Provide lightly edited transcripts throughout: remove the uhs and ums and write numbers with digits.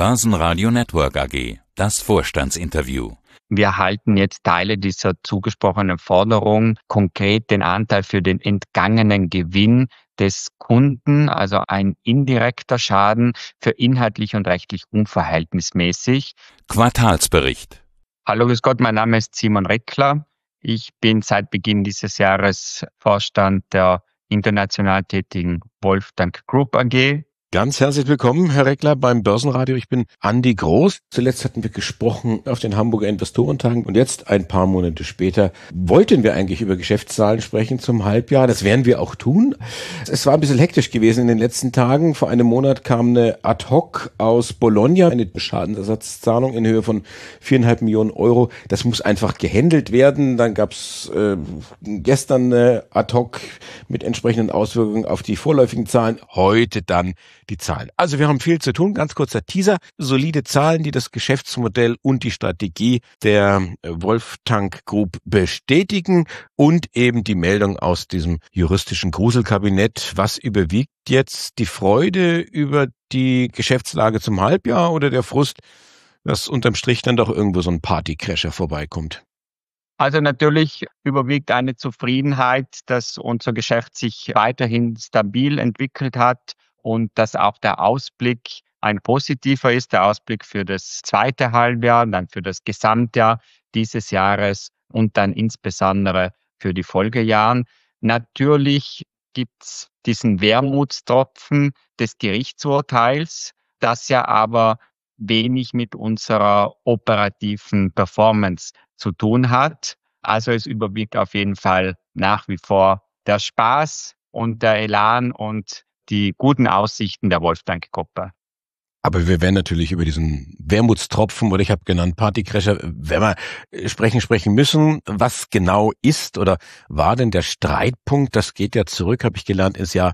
Börsenradio Network AG, das Vorstandsinterview. Wir halten jetzt Teile dieser zugesprochenen Forderung, konkret den Anteil für den entgangenen Gewinn des Kunden, also ein indirekter Schaden, für inhaltlich und rechtlich unverhältnismäßig. Quartalsbericht. Hallo, grüß Gott, mein Name ist Simon Reckler. Ich bin seit Beginn dieses Jahres Vorstand der international tätigen Wolftank Group AG. Ganz herzlich willkommen, Herr Reckler, beim Börsenradio. Ich bin Andi Groß. Zuletzt hatten wir gesprochen auf den Hamburger Investorentagen und jetzt, ein paar Monate später, wollten wir eigentlich über Geschäftszahlen sprechen zum Halbjahr. Das werden wir auch tun. Es war ein bisschen hektisch gewesen in den letzten Tagen. Vor einem Monat kam eine Ad-Hoc aus Bologna, eine Schadensersatzzahlung in Höhe von 4,5 Millionen Euro. Das muss einfach gehandelt werden. Dann gab es gestern eine Ad-Hoc mit entsprechenden Auswirkungen auf die vorläufigen Zahlen. Heute dann die Zahlen. Also wir haben viel zu tun. Ganz kurzer Teaser. Solide Zahlen, die das Geschäftsmodell und die Strategie der Wolftank Group bestätigen und eben die Meldung aus diesem juristischen Gruselkabinett. Was überwiegt jetzt? Die Freude über die Geschäftslage zum Halbjahr oder der Frust, dass unterm Strich dann doch irgendwo so ein Partycrasher vorbeikommt? Also natürlich überwiegt eine Zufriedenheit, dass unser Geschäft sich weiterhin stabil entwickelt hat und dass auch der Ausblick ein positiver ist, der Ausblick für das zweite Halbjahr, dann für das Gesamtjahr dieses Jahres und dann insbesondere für die Folgejahren. Natürlich gibt's diesen Wermutstropfen des Gerichtsurteils, das ja aber wenig mit unserer operativen Performance zu tun hat. Also es überwiegt auf jeden Fall nach wie vor der Spaß und der Elan und die guten Aussichten der Wolftank-Gruppe. Aber wir werden natürlich über diesen Wermutstropfen, oder ich habe genannt Partycrasher, wenn wir sprechen müssen. Was genau ist oder war denn der Streitpunkt? Das geht ja zurück, habe ich gelernt, ins Jahr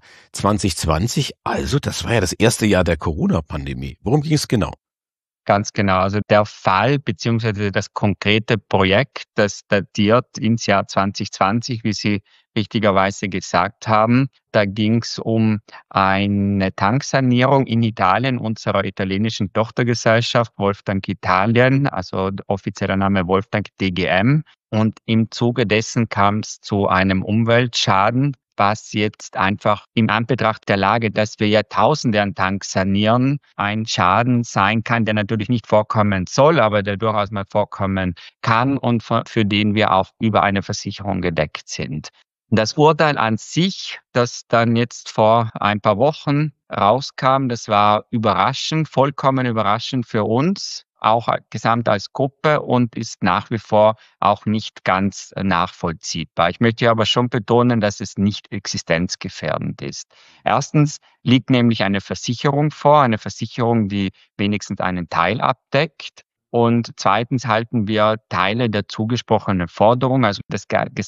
2020. Also das war ja das erste Jahr der Corona-Pandemie. Worum ging es genau? Ganz genau. Also der Fall bzw. das konkrete Projekt, das datiert ins Jahr 2020, wie Sie richtigerweise gesagt haben. Da ging es um eine Tanksanierung in Italien unserer italienischen Tochtergesellschaft Wolftank Italien, also offizieller Name Wolftank DGM. Und im Zuge dessen kam es zu einem Umweltschaden, was jetzt einfach im Anbetracht der Lage, dass wir ja Tausende an Tanks sanieren, ein Schaden sein kann, der natürlich nicht vorkommen soll, aber der durchaus mal vorkommen kann und für den wir auch über eine Versicherung gedeckt sind. Das Urteil an sich, das dann jetzt vor ein paar Wochen rauskam, das war überraschend, vollkommen überraschend für uns, auch gesamt als Gruppe, und ist nach wie vor auch nicht ganz nachvollziehbar. Ich möchte aber schon betonen, dass es nicht existenzgefährdend ist. Erstens liegt nämlich eine Versicherung vor, eine Versicherung, die wenigstens einen Teil abdeckt. Und zweitens halten wir Teile der zugesprochenen Forderung, also das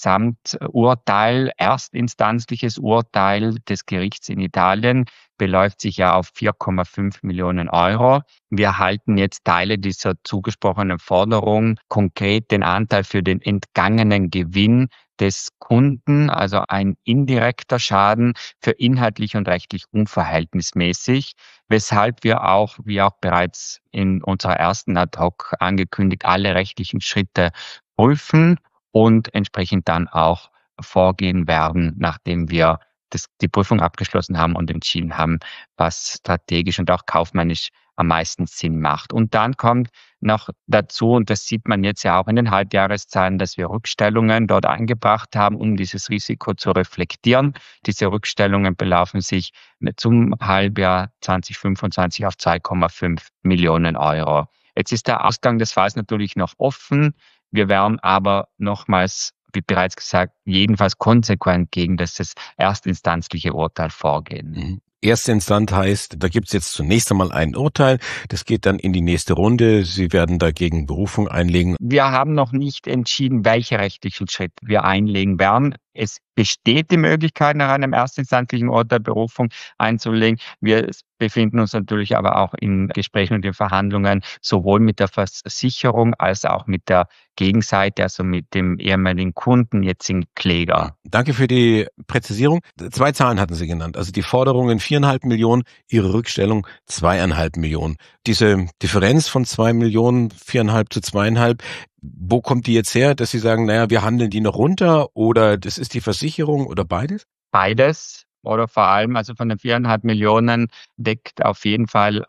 Gesamturteil, erstinstanzliches Urteil des Gerichts in Italien, beläuft sich ja auf 4,5 Millionen Euro. Wir halten jetzt Teile dieser zugesprochenen Forderung, konkret den Anteil für den entgangenen Gewinn des Kunden, also ein indirekter Schaden, für inhaltlich und rechtlich unverhältnismäßig, weshalb wir auch, wie auch bereits in unserer ersten Ad-Hoc angekündigt, alle rechtlichen Schritte prüfen und entsprechend dann auch vorgehen werden, nachdem wir die Prüfung abgeschlossen haben und entschieden haben, was strategisch und auch kaufmännisch am meisten Sinn macht. Und dann kommt noch dazu, und das sieht man jetzt ja auch in den Halbjahreszahlen, dass wir Rückstellungen dort eingebracht haben, um dieses Risiko zu reflektieren. Diese Rückstellungen belaufen sich zum Halbjahr 2025 auf 2,5 Millionen Euro. Jetzt ist der Ausgang des Falls natürlich noch offen. Wir werden aber nochmals, wie bereits gesagt, jedenfalls konsequent gegen das erstinstanzliche Urteil vorgehen. Erste Instanz heißt, da gibt es jetzt zunächst einmal ein Urteil, das geht dann in die nächste Runde, Sie werden dagegen Berufung einlegen. Wir haben noch nicht entschieden, welche rechtlichen Schritte wir einlegen werden. Es besteht die Möglichkeit, nach einem erstinstanzlichen Urteil Berufung einzulegen. Wir befinden uns natürlich aber auch in Gesprächen und in Verhandlungen, sowohl mit der Versicherung als auch mit der Gegenseite, also mit dem ehemaligen Kunden, jetzigen Kläger. Danke für die Präzisierung. 2 Zahlen hatten Sie genannt, also die Forderungen 4,5 Millionen, Ihre Rückstellung 2,5 Millionen. Diese Differenz von 2 Millionen, 4,5 zu 2,5, wo kommt die jetzt her, dass Sie sagen, naja, wir handeln die noch runter oder das ist die Versicherung oder beides? Beides oder vor allem, also von den 4,5 Millionen deckt auf jeden Fall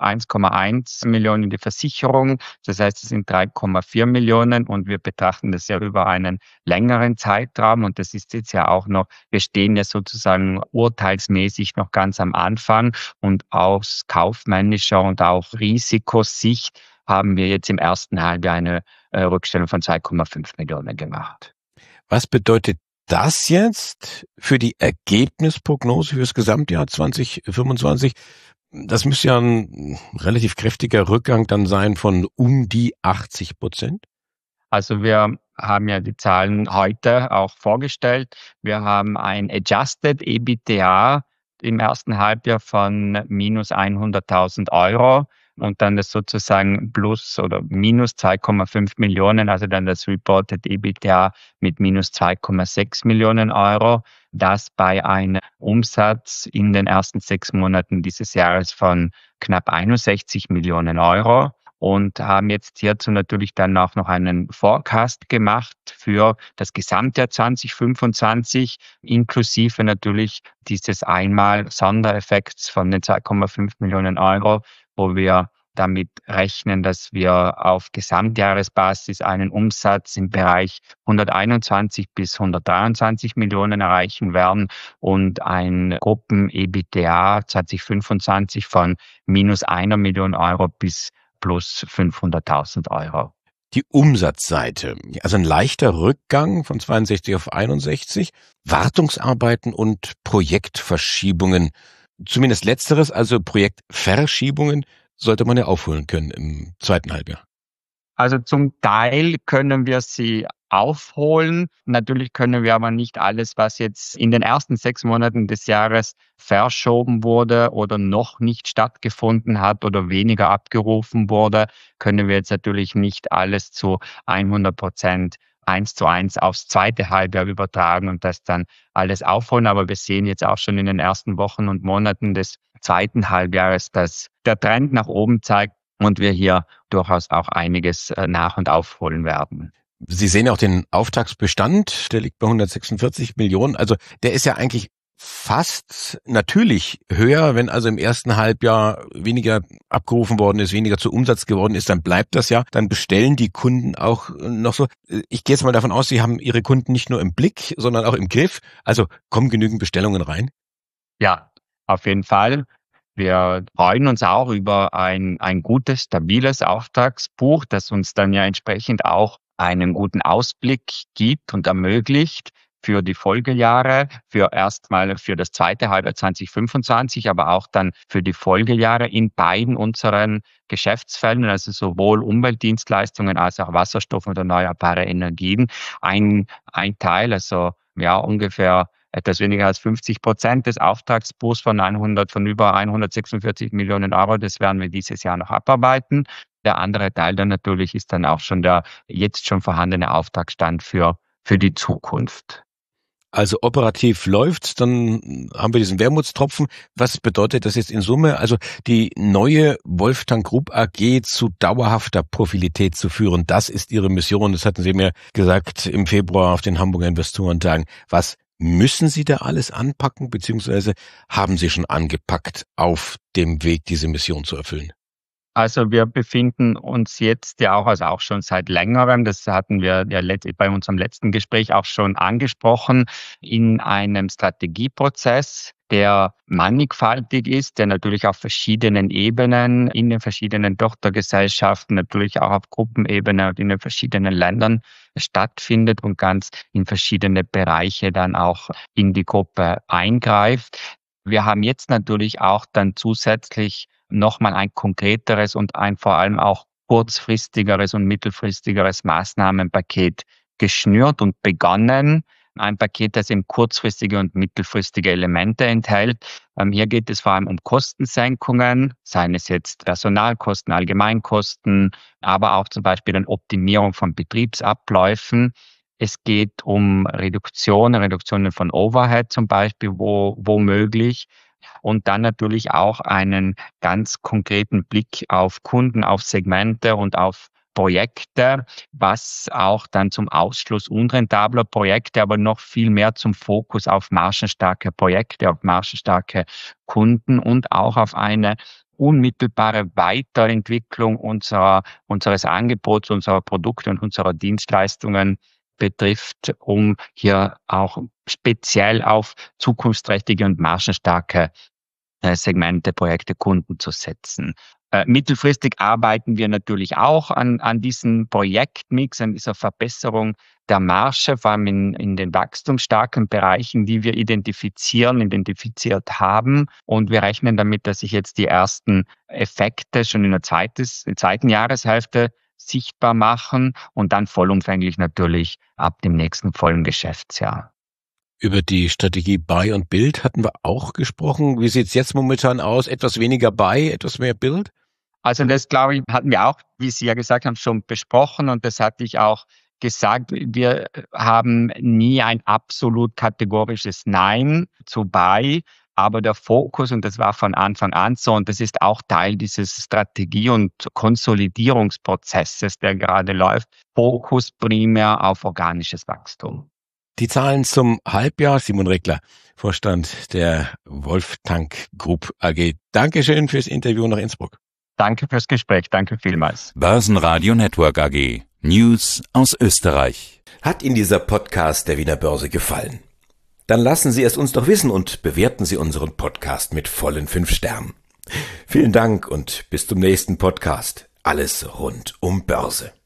1,1 Millionen die Versicherung. Das heißt, es sind 3,4 Millionen und wir betrachten das ja über einen längeren Zeitraum und das ist jetzt ja auch noch, wir stehen ja sozusagen urteilsmäßig noch ganz am Anfang und aus kaufmännischer und auch Risikosicht haben wir jetzt im ersten Halbjahr eine Rückstellung von 2,5 Millionen gemacht. Was bedeutet das jetzt für die Ergebnisprognose für das Gesamtjahr 2025? Das müsste ja ein relativ kräftiger Rückgang dann sein von um die 80%. Also wir haben ja die Zahlen heute auch vorgestellt. Wir haben ein Adjusted EBITDA im ersten Halbjahr von minus 100.000 Euro und dann das sozusagen plus oder minus 2,5 Millionen, also dann das Reported EBITDA mit minus 2,6 Millionen Euro. Das bei einem Umsatz in den ersten 6 Monaten dieses Jahres von knapp 61 Millionen Euro. Und haben jetzt hierzu natürlich dann auch noch einen Forecast gemacht für das Gesamtjahr 2025, inklusive natürlich dieses einmal Sondereffekts von den 2,5 Millionen Euro, wo wir damit rechnen, dass wir auf Gesamtjahresbasis einen Umsatz im Bereich 121 bis 123 Millionen erreichen werden und ein Gruppen-EBITDA 2025 von minus 1 Million Euro bis plus 500.000 Euro. Die Umsatzseite, also ein leichter Rückgang von 62 auf 61, Wartungsarbeiten und Projektverschiebungen. Zumindest letzteres, also Projektverschiebungen, sollte man ja aufholen können im zweiten Halbjahr. Also zum Teil können wir sie aufholen. Natürlich können wir aber nicht alles, was jetzt in den ersten 6 Monaten des Jahres verschoben wurde oder noch nicht stattgefunden hat oder weniger abgerufen wurde, können wir jetzt natürlich nicht alles zu 100% 1:1 aufs zweite Halbjahr übertragen und das dann alles aufholen. Aber wir sehen jetzt auch schon in den ersten Wochen und Monaten des zweiten Halbjahres, dass der Trend nach oben zeigt und wir hier durchaus auch einiges nach- und aufholen werden. Sie sehen ja auch den Auftragsbestand, der liegt bei 146 Millionen. Also der ist ja eigentlich fast natürlich höher, wenn also im ersten Halbjahr weniger abgerufen worden ist, weniger zu Umsatz geworden ist, dann bleibt das ja. Dann bestellen die Kunden auch noch so. Ich gehe jetzt mal davon aus, Sie haben Ihre Kunden nicht nur im Blick, sondern auch im Griff. Also kommen genügend Bestellungen rein? Ja, auf jeden Fall. Wir freuen uns auch über ein gutes, stabiles Auftragsbuch, das uns dann ja entsprechend auch einen guten Ausblick gibt und ermöglicht für die Folgejahre, erstmal für das zweite Halbjahr 2025, aber auch dann für die Folgejahre in beiden unseren Geschäftsfeldern, also sowohl Umweltdienstleistungen als auch Wasserstoff und erneuerbare Energien. Ein Teil, also ja ungefähr etwas weniger als 50% des Auftragsbuchs von über 146 Millionen Euro, das werden wir dieses Jahr noch abarbeiten. Der andere Teil dann natürlich ist dann auch schon der jetzt schon vorhandene Auftragsstand für die Zukunft. Also operativ läuft's, dann haben wir diesen Wermutstropfen. Was bedeutet das jetzt in Summe? Also die neue Wolftank Group AG zu dauerhafter Profilität zu führen, das ist Ihre Mission. Das hatten Sie mir gesagt im Februar auf den Hamburger Investorentagen. Was müssen Sie da alles anpacken, beziehungsweise haben Sie schon angepackt auf dem Weg, diese Mission zu erfüllen? Also wir befinden uns jetzt ja auch schon seit längerem, das hatten wir ja bei unserem letzten Gespräch auch schon angesprochen, in einem Strategieprozess, der mannigfaltig ist, der natürlich auf verschiedenen Ebenen, in den verschiedenen Tochtergesellschaften, natürlich auch auf Gruppenebene und in den verschiedenen Ländern stattfindet und ganz in verschiedene Bereiche dann auch in die Gruppe eingreift. Wir haben jetzt natürlich auch dann zusätzlich nochmal ein konkreteres und ein vor allem auch kurzfristigeres und mittelfristigeres Maßnahmenpaket geschnürt und begonnen. Ein Paket, das eben kurzfristige und mittelfristige Elemente enthält. Hier geht es vor allem um Kostensenkungen, seien es jetzt Personalkosten, Allgemeinkosten, aber auch zum Beispiel eine Optimierung von Betriebsabläufen. Es geht um Reduktionen von Overhead zum Beispiel, wo möglich. und dann natürlich auch einen ganz konkreten Blick auf Kunden, auf Segmente und auf Projekte, was auch dann zum Ausschluss unrentabler Projekte, aber noch viel mehr zum Fokus auf margenstarke Projekte, auf margenstarke Kunden und auch auf eine unmittelbare Weiterentwicklung unseres Angebots, unserer Produkte und unserer Dienstleistungen betrifft, um hier auch speziell auf zukunftsträchtige und margenstarke Segmente, Projekte, Kunden zu setzen. Mittelfristig arbeiten wir natürlich auch an diesem Projektmix, an dieser Verbesserung der Marge, vor allem in den wachstumsstarken Bereichen, die wir identifiziert haben. Und wir rechnen damit, dass sich jetzt die ersten Effekte schon in der zweiten Jahreshälfte sichtbar machen und dann vollumfänglich natürlich ab dem nächsten vollen Geschäftsjahr. Über die Strategie Buy und Build hatten wir auch gesprochen. Wie sieht's jetzt momentan aus? Etwas weniger Buy, etwas mehr Build? Also das, glaube ich, hatten wir auch, wie Sie ja gesagt haben, schon besprochen und das hatte ich auch gesagt. Wir haben nie ein absolut kategorisches Nein zu Buy, aber der Fokus, und das war von Anfang an so, und das ist auch Teil dieses Strategie- und Konsolidierungsprozesses, der gerade läuft, Fokus primär auf organisches Wachstum. Die Zahlen zum Halbjahr. Simon Regler, Vorstand der Wolftank Group AG. Dankeschön fürs Interview nach Innsbruck. Danke fürs Gespräch. Danke vielmals. Börsenradio Network AG. News aus Österreich. Hat Ihnen dieser Podcast der Wiener Börse gefallen? Dann lassen Sie es uns doch wissen und bewerten Sie unseren Podcast mit vollen 5 Sternen. Vielen Dank und bis zum nächsten Podcast. Alles rund um Börse.